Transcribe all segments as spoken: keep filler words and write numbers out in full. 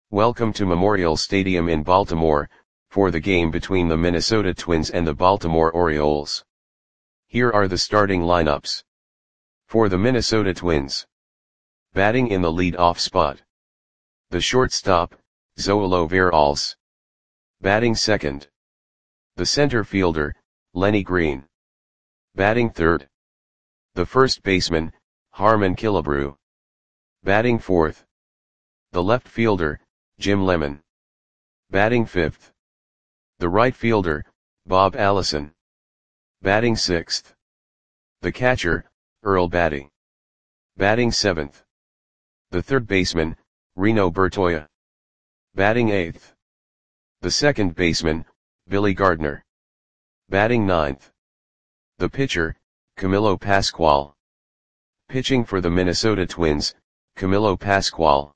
Welcome to Memorial Stadium in Baltimore, for the game between the Minnesota Twins and the Baltimore Orioles. Here are the starting lineups. For the Minnesota Twins. Batting in the lead-off spot. The shortstop, Zoilo Veralles. Batting second. The center fielder, Lenny Green. Batting third. The first baseman, Harmon Killebrew. Batting fourth. The left fielder, Jim Lemon. Batting fifth. The right fielder, Bob Allison. Batting sixth. The catcher, Earl Battey. Batting seventh. The third baseman, Reno Bertoia. Batting eighth. The second baseman, Billy Gardner. Batting ninth. The pitcher, Camilo Pascual. Pitching for the Minnesota Twins, Camilo Pascual.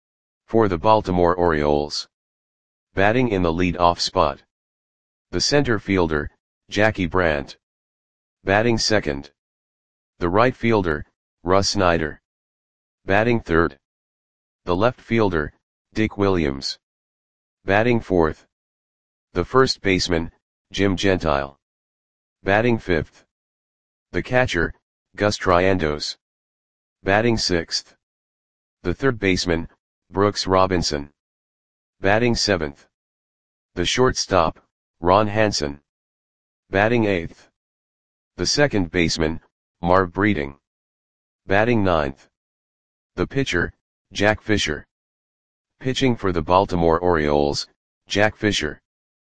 For the Baltimore Orioles. Batting in the lead-off spot. The center fielder, Jackie Brandt. Batting second. The right fielder, Russ Snyder. Batting third. The left fielder, Dick Williams. Batting fourth. The first baseman, Jim Gentile. Batting fifth. The catcher, Gus Triandos. Batting sixth. The third baseman, Brooks Robinson. Batting seventh. The shortstop, Ron Hansen. Batting eighth. The second baseman, Marv Breeding. Batting ninth. The pitcher, Jack Fisher. Pitching for the Baltimore Orioles, Jack Fisher.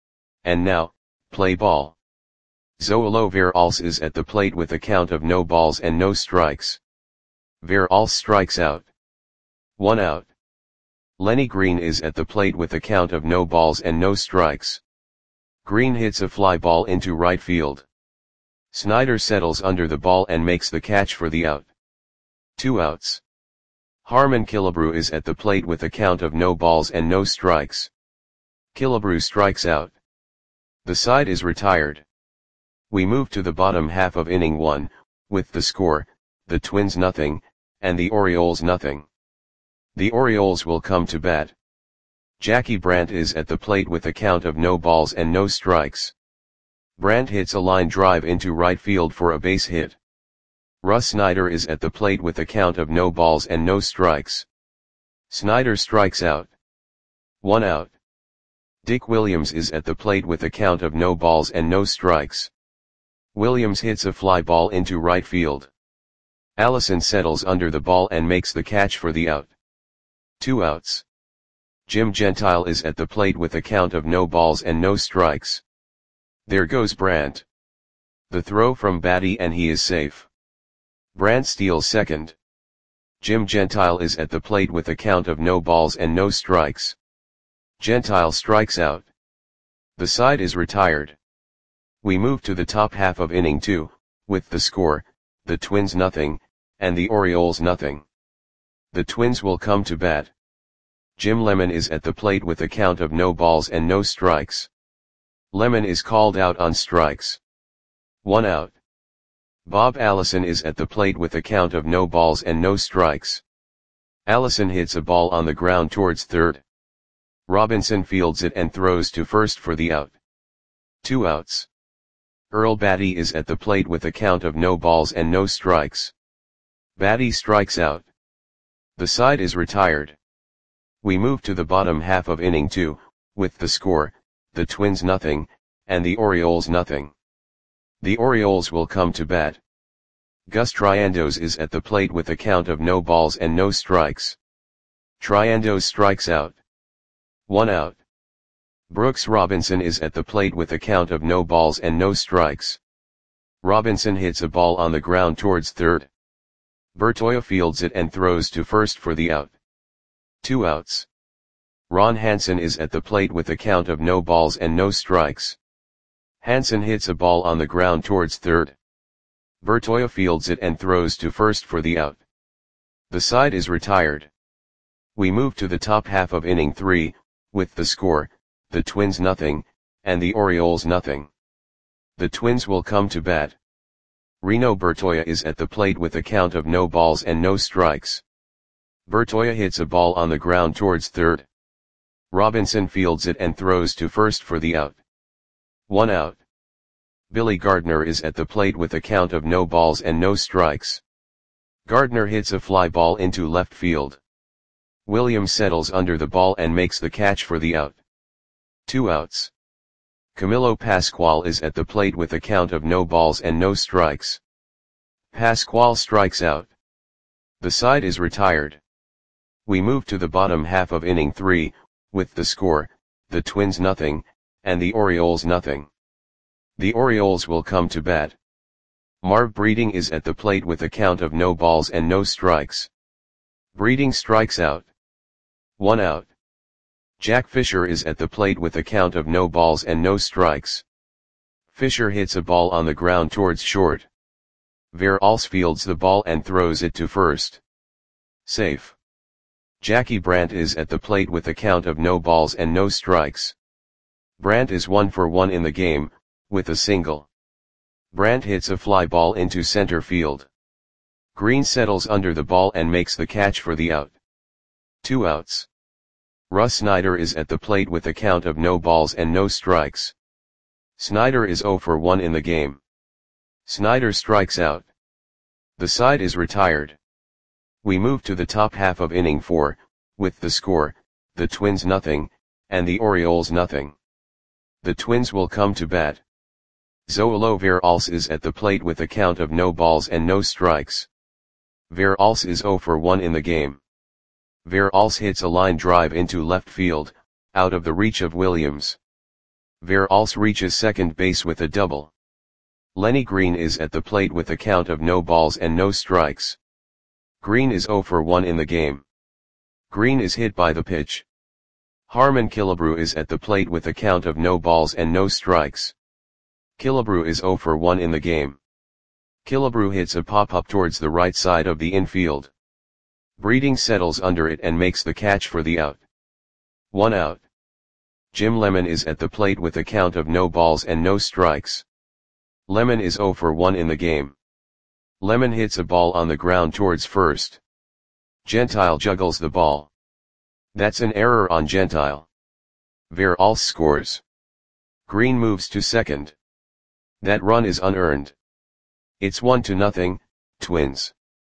And now, play ball. Zoilo Veralles is at the plate with a count of no balls and no strikes. Veralles strikes out. One out. Lenny Green is at the plate with a count of no balls and no strikes. Green hits a fly ball into right field. Snyder settles under the ball and makes the catch for the out. Two outs. Harmon Killebrew is at the plate with a count of no balls and no strikes. Killebrew strikes out. The side is retired. We move to the bottom half of inning one, with the score, the Twins nothing, and the Orioles nothing. The Orioles will come to bat. Jackie Brandt is at the plate with a count of no balls and no strikes. Brandt hits a line drive into right field for a base hit. Russ Snyder is at the plate with a count of no balls and no strikes. Snyder strikes out. One out. Dick Williams is at the plate with a count of no balls and no strikes. Williams hits a fly ball into right field. Allison settles under the ball and makes the catch for the out. Two outs. Jim Gentile is at the plate with a count of no balls and no strikes. There goes Brandt. The throw from Battey and he is safe. Brandt steals second. Jim Gentile is at the plate with a count of no balls and no strikes. Gentile strikes out. The side is retired. We move to the top half of inning two, with the score, the Twins nothing, and the Orioles nothing. The Twins will come to bat. Jim Lemon is at the plate with a count of no balls and no strikes. Lemon is called out on strikes. One out. Bob Allison is at the plate with a count of no balls and no strikes. Allison hits a ball on the ground towards third. Robinson fields it and throws to first for the out. Two outs. Earl Battey is at the plate with a count of no balls and no strikes. Battey strikes out. The side is retired. We move to the bottom half of inning two, with the score, the Twins nothing, and the Orioles nothing. The Orioles will come to bat. Gus Triandos is at the plate with a count of no balls and no strikes. Triandos strikes out. One out. Brooks Robinson is at the plate with a count of no balls and no strikes. Robinson hits a ball on the ground towards third. Bertoia fields it and throws to first for the out. Two outs. Ron Hansen is at the plate with a count of no balls and no strikes. Hansen hits a ball on the ground towards third. Bertoia fields it and throws to first for the out. The side is retired. We move to the top half of inning three, with the score, the Twins nothing, and the Orioles nothing. The Twins will come to bat. Reno Bertoia is at the plate with a count of no balls and no strikes. Bertoia hits a ball on the ground towards third. Robinson fields it and throws to first for the out. One out. Billy Gardner is at the plate with a count of no balls and no strikes. Gardner hits a fly ball into left field. Williams settles under the ball and makes the catch for the out. Two outs. Camilo Pascual is at the plate with a count of no balls and no strikes. Pascual strikes out. The side is retired. We move to the bottom half of inning three, with the score, the Twins nothing, and the Orioles nothing. The Orioles will come to bat. Marv Breeding is at the plate with a count of no balls and no strikes. Breeding strikes out. One out. Jack Fisher is at the plate with a count of no balls and no strikes. Fisher hits a ball on the ground towards short. Veralce fields the ball and throws it to first. Safe. Jackie Brandt is at the plate with a count of no balls and no strikes. Brandt is one for one in the game, with a single. Brandt hits a fly ball into center field. Green settles under the ball and makes the catch for the out. Two outs. Russ Snyder is at the plate with a count of no balls and no strikes. Snyder is zero for one in the game. Snyder strikes out. The side is retired. We move to the top half of inning four, with the score, the Twins nothing, and the Orioles nothing. The Twins will come to bat. Zoilo Veralce is at the plate with a count of no balls and no strikes. Veralce is zero for one in the game. Veralce hits a line drive into left field, out of the reach of Williams. Veralce reaches second base with a double. Lenny Green is at the plate with a count of no balls and no strikes. Green is zero for one in the game. Green is hit by the pitch. Harmon Killebrew is at the plate with a count of no balls and no strikes. Killebrew is zero for one in the game. Killebrew hits a pop-up towards the right side of the infield. Breeding settles under it and makes the catch for the out. One out. Jim Lemon is at the plate with a count of no balls and no strikes. Lemon is zero for one in the game. Lemon hits a ball on the ground towards first. Gentile juggles the ball. That's an error on Gentile. Veralce scores. Green moves to second. That run is unearned. It's one to nothing, Twins.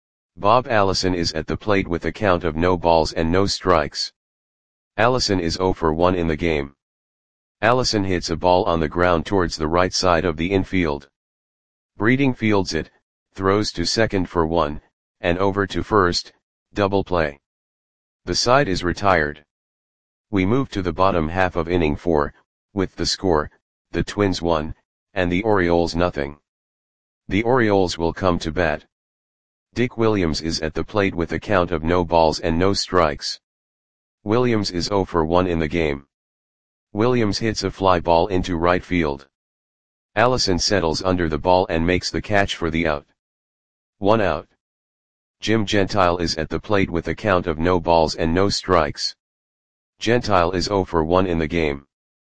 Bob Allison is at the plate with a count of no balls and no strikes. Allison is zero for one in the game. Allison hits a ball on the ground towards the right side of the infield. Breeding fields it, throws to second for one, and over to first, double play. The side is retired. We move to the bottom half of inning four, with the score, the Twins one, and the Orioles nothing. The Orioles will come to bat. Dick Williams is at the plate with a count of no balls and no strikes. Williams is zero for one in the game. Williams hits a fly ball into right field. Allison settles under the ball and makes the catch for the out. One out. Jim Gentile is at the plate with a count of no balls and no strikes. Gentile is zero for one in the game.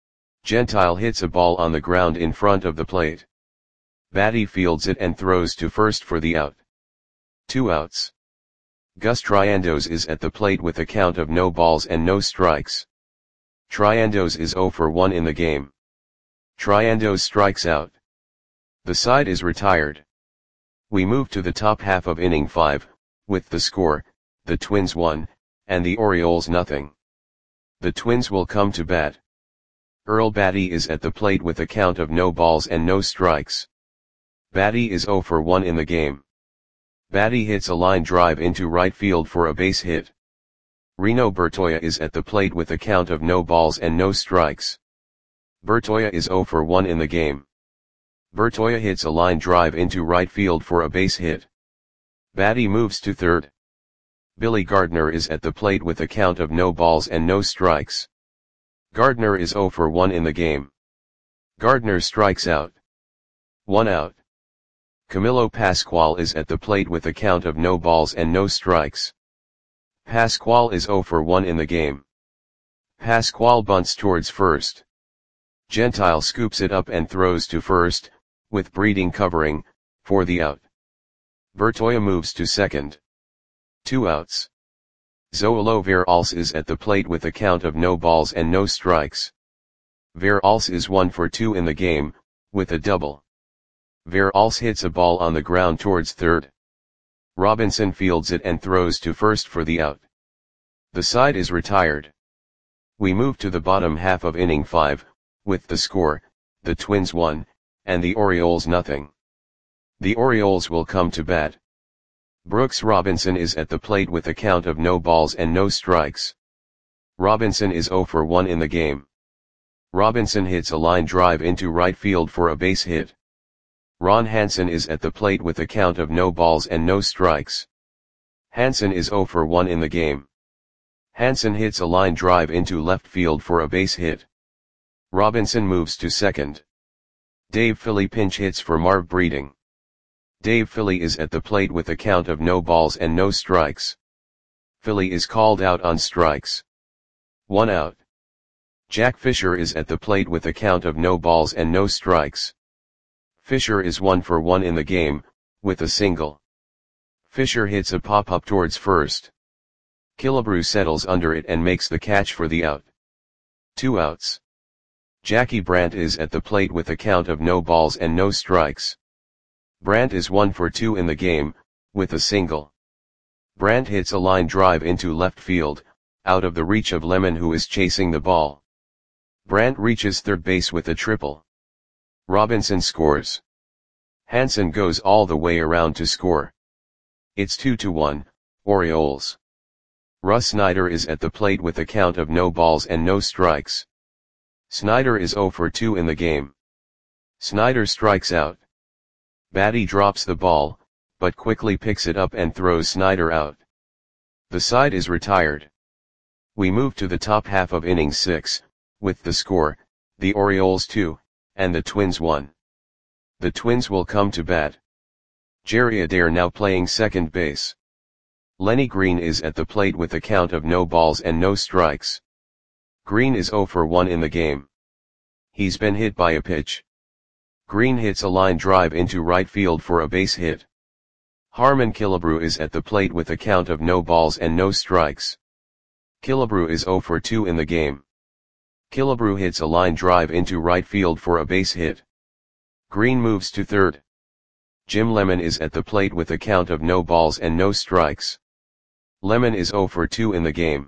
Gentile hits a ball on the ground in front of the plate. Batty fields it and throws to first for the out. Two outs. Gus Triandos is at the plate with a count of no balls and no strikes. Triandos is zero for one in the game. Triandos strikes out. The side is retired. We move to the top half of inning five, with the score, the Twins one, and the Orioles nothing. The Twins will come to bat. Earl Batty is at the plate with a count of no balls and no strikes. Batty is zero for one in the game. Batty hits a line drive into right field for a base hit. Reno Bertoia is at the plate with a count of no balls and no strikes. Bertoia is zero for one in the game. Bertoia hits a line drive into right field for a base hit. Batty moves to third. Billy Gardner is at the plate with a count of no balls and no strikes. Gardner is zero for one in the game. Gardner strikes out. One out. Camilo Pascual is at the plate with a count of no balls and no strikes. Pascual is zero for one in the game. Pascual bunts towards first. Gentile scoops it up and throws to first, with Breeding covering, for the out. Bertoia moves to second. Two outs. Zoolo Verals is at the plate with a count of no balls and no strikes. Verals is one for two in the game, with a double. Verals hits a ball on the ground towards third. Robinson fields it and throws to first for the out. The side is retired. We move to the bottom half of inning five, with the score, the Twins one, and the Orioles nothing. The Orioles will come to bat. Brooks Robinson is at the plate with a count of no balls and no strikes. Robinson is zero for one in the game. Robinson hits a line drive into right field for a base hit. Ron Hansen is at the plate with a count of no balls and no strikes. Hansen is zero for one in the game. Hansen hits a line drive into left field for a base hit. Robinson moves to second. Dave Philly pinch hits for Marv Breeding. Dave Philly is at the plate with a count of no balls and no strikes. Philly is called out on strikes. One out. Jack Fisher is at the plate with a count of no balls and no strikes. Fisher is one for one in the game, with a single. Fisher hits a pop-up towards first. Killebrew settles under it and makes the catch for the out. Two outs. Jackie Brandt is at the plate with a count of no balls and no strikes. Brandt is one for two in the game, with a single. Brandt hits a line drive into left field, out of the reach of Lemon who is chasing the ball. Brandt reaches third base with a triple. Robinson scores. Hansen goes all the way around to score. It's two to one, Orioles. Russ Snyder is at the plate with a count of no balls and no strikes. Snyder is zero for two in the game. Snyder strikes out. Batty drops the ball, but quickly picks it up and throws Snyder out. The side is retired. We move to the top half of inning six, with the score, the Orioles two, and the Twins one. The Twins will come to bat. Jerry Adair now playing second base. Lenny Green is at the plate with a count of no balls and no strikes. Green is zero for one in the game. He's been hit by a pitch. Green hits a line drive into right field for a base hit. Harmon Killebrew is at the plate with a count of no balls and no strikes. Killebrew is zero for two in the game. Killebrew hits a line drive into right field for a base hit. Green moves to third. Jim Lemon is at the plate with a count of no balls and no strikes. Lemon is zero for two in the game.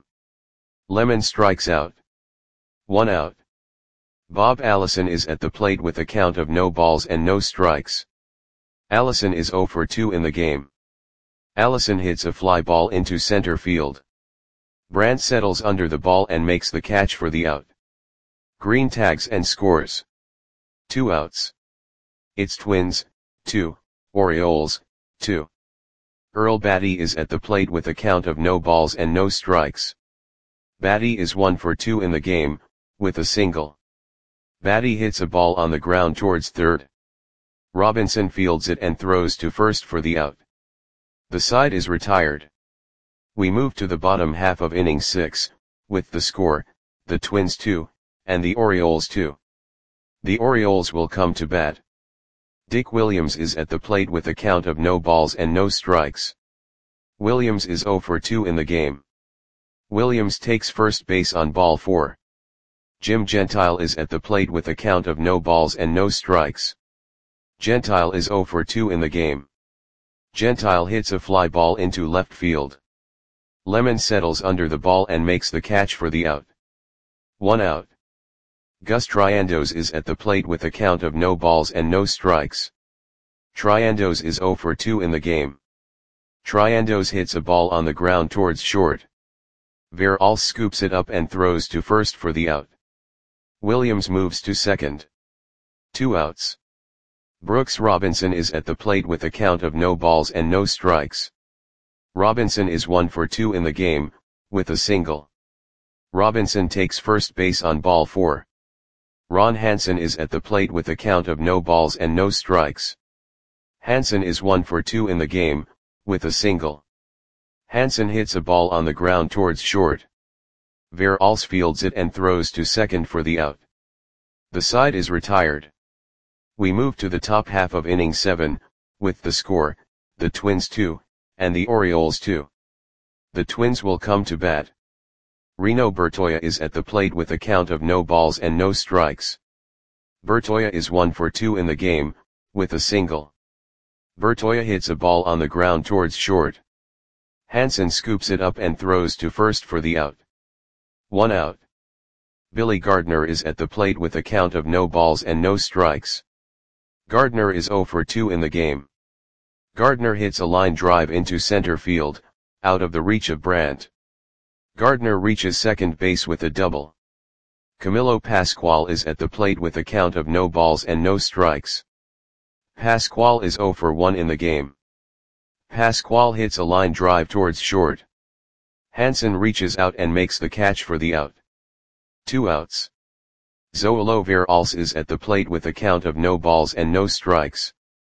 Lemon strikes out. One out. Bob Allison is at the plate with a count of no balls and no strikes. Allison is zero for two in the game. Allison hits a fly ball into center field. Brandt settles under the ball and makes the catch for the out. Green tags and scores. Two outs. It's Twins, two, Orioles, two. Earl Batty is at the plate with a count of no balls and no strikes. Batty is one for two in the game, with a single. Batty hits a ball on the ground towards third. Robinson fields it and throws to first for the out. The side is retired. We move to the bottom half of inning six, with the score, the Twins two, and the Orioles two. The Orioles will come to bat. Dick Williams is at the plate with a count of no balls and no strikes. Williams is zero for two in the game. Williams takes first base on ball four. Jim Gentile is at the plate with a count of no balls and no strikes. Gentile is zero for two in the game. Gentile hits a fly ball into left field. Lemon settles under the ball and makes the catch for the out. One out. Gus Triandos is at the plate with a count of no balls and no strikes. Triandos is zero for two in the game. Triandos hits a ball on the ground towards short. Verals scoops it up and throws to first for the out. Williams moves to second. Two outs. Brooks Robinson is at the plate with a count of no balls and no strikes. Robinson is one for two in the game, with a single. Robinson takes first base on ball four. Ron Hansen is at the plate with a count of no balls and no strikes. Hansen is one for two in the game, with a single. Hansen hits a ball on the ground towards short. Verals fields it and throws to second for the out. The side is retired. We move to the top half of inning seven, with the score, the Twins two, and the Orioles two. The Twins will come to bat. Reno Bertoia is at the plate with a count of no balls and no strikes. Bertoia is one for two in the game, with a single. Bertoia hits a ball on the ground towards short. Hansen scoops it up and throws to first for the out. One out. Billy Gardner is at the plate with a count of no balls and no strikes. Gardner is zero for two in the game. Gardner hits a line drive into center field, out of the reach of Brandt. Gardner reaches second base with a double. Camilo Pascual is at the plate with a count of no balls and no strikes. Pascual is zero for one in the game. Pascual hits a line drive towards short. Hansen reaches out and makes the catch for the out. Two outs. Zoilo Veralce is at the plate with a count of no balls and no strikes.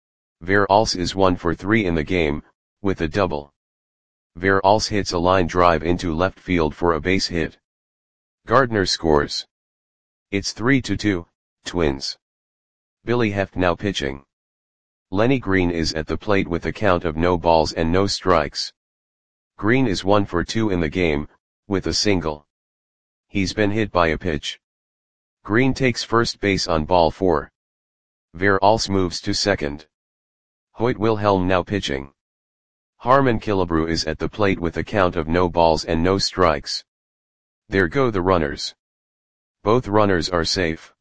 Veralce is one for three in the game, with a double. Veralce hits a line drive into left field for a base hit. Gardner scores. It's three to two, Twins. Billy Heft now pitching. Lenny Green is at the plate with a count of no balls and no strikes. Green is one for two in the game, with a single. He's been hit by a pitch. Green takes first base on ball four. Veralce moves to second. Hoyt Wilhelm now pitching. Harmon Killebrew is at the plate with a count of no balls and no strikes. There go the runners. Both runners are safe.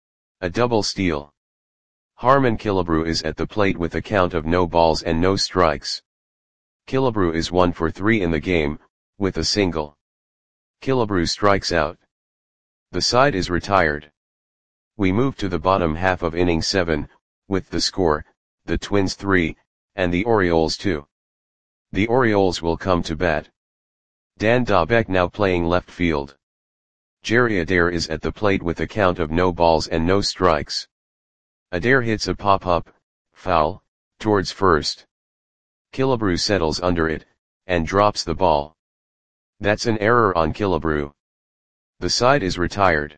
A double steal. Harmon Killebrew is at the plate with a count of no balls and no strikes. Killebrew is one for three in the game, with a single. Killebrew strikes out. The side is retired. We move to the bottom half of inning seven, with the score, the Twins three, and the Orioles two. The Orioles will come to bat. Dan Dobek now playing left field. Jerry Adair is at the plate with a count of no balls and no strikes. Adair hits a pop-up, foul, towards first. Killebrew settles under it, and drops the ball. That's an error on Killebrew. The side is retired.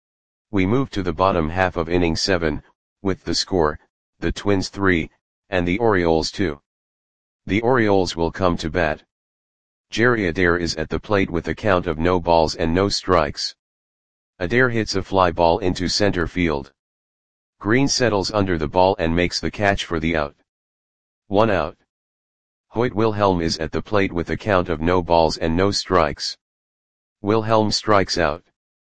We move to the bottom half of inning seven, with the score, the Twins three, and the Orioles two. The Orioles will come to bat. Jerry Adair is at the plate with a count of no balls and no strikes. Adair hits a fly ball into center field. Green settles under the ball and makes the catch for the out. One out. Hoyt Wilhelm is at the plate with a count of no balls and no strikes. Wilhelm strikes out.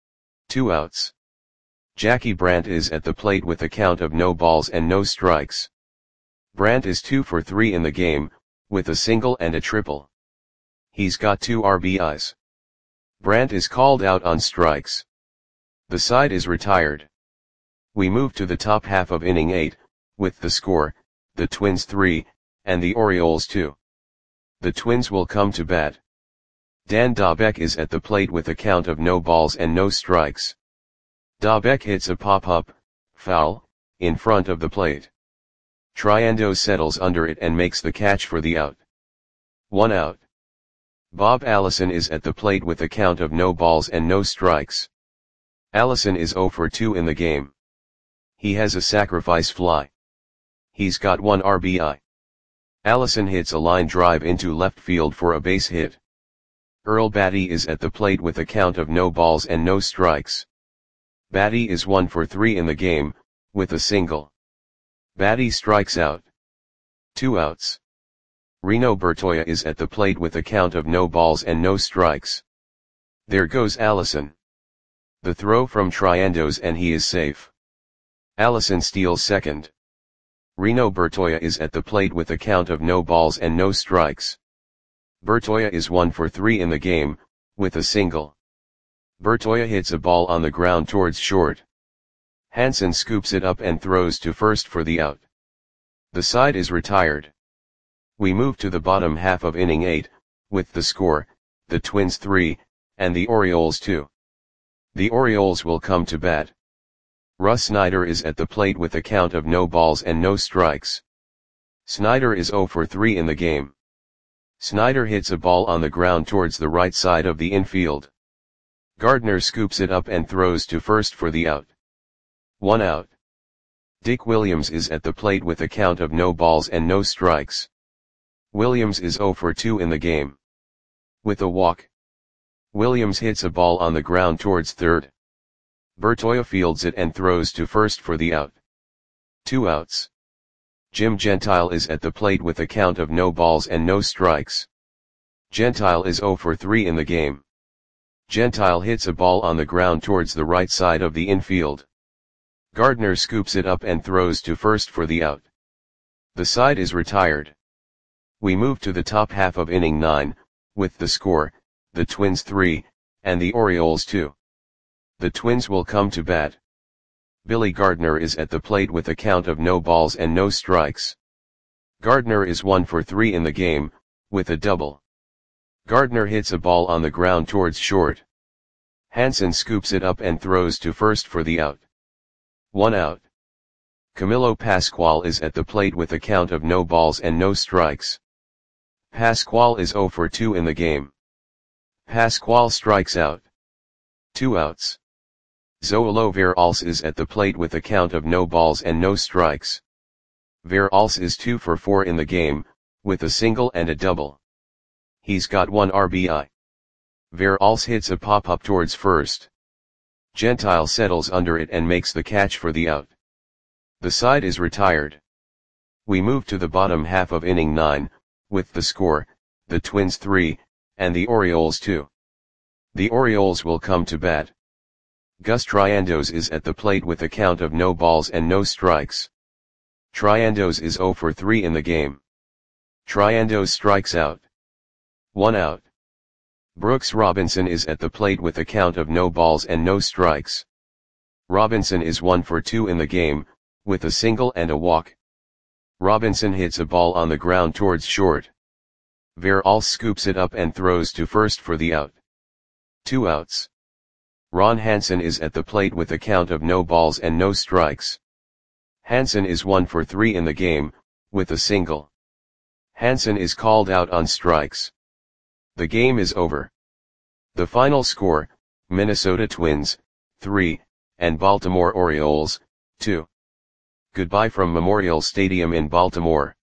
Two outs. Jackie Brandt is at the plate with a count of no balls and no strikes. Brandt is two for three in the game, with a single and a triple. He's got two R B Is. Brandt is called out on strikes. The side is retired. We move to the top half of inning eight, with the score, the Twins three, and the Orioles two. The Twins will come to bat. Dan Dobek is at the plate with a count of no balls and no strikes. Dobek hits a pop-up, foul, in front of the plate. Triando settles under it and makes the catch for the out. One out. Bob Allison is at the plate with a count of no balls and no strikes. Allison is zero for two in the game. He has a sacrifice fly. He's got one R B I. Allison hits a line drive into left field for a base hit. Earl Batty is at the plate with a count of no balls and no strikes. Batty is one for three in the game, with a single. Batty strikes out. Two outs. Reno Bertoia is at the plate with a count of no balls and no strikes. There goes Allison. The throw from Triandos and he is safe. Allison steals second. Reno Bertoia is at the plate with a count of no balls and no strikes. Bertoia is one for three in the game, with a single. Bertoia hits a ball on the ground towards short. Hansen scoops it up and throws to first for the out. The side is retired. We move to the bottom half of inning eight, with the score, the Twins three, and the Orioles two. The Orioles will come to bat. Russ Snyder is at the plate with a count of no balls and no strikes. Snyder is zero for three in the game. Snyder hits a ball on the ground towards the right side of the infield. Gardner scoops it up and throws to first for the out. One out. Dick Williams is at the plate with a count of no balls and no strikes. Williams is zero for two in the game. With a walk, Williams hits a ball on the ground towards third. Bertoia fields it and throws to first for the out. Two outs. Jim Gentile is at the plate with a count of no balls and no strikes. Gentile is oh for three in the game. Gentile hits a ball on the ground towards the right side of the infield. Gardner scoops it up and throws to first for the out. The side is retired. We move to the top half of inning nine, with the score, the Twins three, and the Orioles two. The Twins will come to bat. Billy Gardner is at the plate with a count of no balls and no strikes. Gardner is one for three in the game, with a double. Gardner hits a ball on the ground towards short. Hansen scoops it up and throws to first for the out. One out. Camilo Pascual is at the plate with a count of no balls and no strikes. Pascual is oh for two in the game. Pascual strikes out. Two outs. Zoilo Veralce is at the plate with a count of no balls and no strikes. Veralce is two for four in the game, with a single and a double. He's got one R B I. Veralce hits a pop-up towards first. Gentile settles under it and makes the catch for the out. The side is retired. We move to the bottom half of inning nine, with the score, the Twins three, and the Orioles two. The Orioles will come to bat. Gus Triandos is at the plate with a count of no balls and no strikes. Triandos is oh for three in the game. Triandos strikes out. One out. Brooks Robinson is at the plate with a count of no balls and no strikes. Robinson is one for two in the game, with a single and a walk. Robinson hits a ball on the ground towards short. Veralce scoops it up and throws to first for the out. Two outs. Ron Hansen is at the plate with a count of no balls and no strikes. Hansen is one for three in the game, with a single. Hansen is called out on strikes. The game is over. The final score, Minnesota Twins, three, and Baltimore Orioles, two. Goodbye from Memorial Stadium in Baltimore.